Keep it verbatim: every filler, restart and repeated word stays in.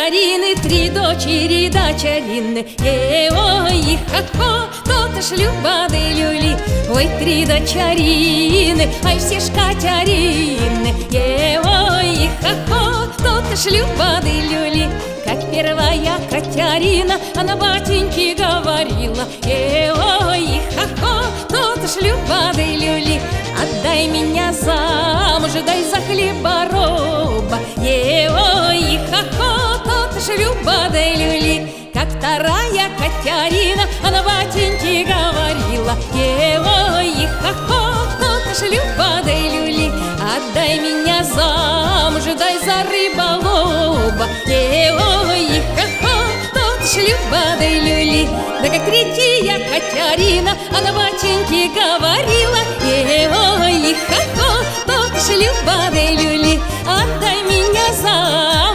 Катерины, три дочери дочерины. Ой, хо-хо, то-то шлюба да люли. Ой, три дочерины, ай все ж Катерины. Ой, хо-хо, то-то шлюба да люли. Как первая Катерина, она батеньке говорила: ой, хо-хо, то-то шлюба да люли. Отдай меня замуж, дай за хлебороба. Ой, хо-хо, то-то шлюба да люли. Как вторая Катерина, она батеньке говорила: ой, хо-хо, то-то шлюба да люли. Отдай меня замуж, дай за рыболова. Ой, хо-хо, то-то шлюба да люли. Да как третья Катерина, она батеньке говорила: ой, хо-хо, то-то шлюба да люли. Отдай меня замуж,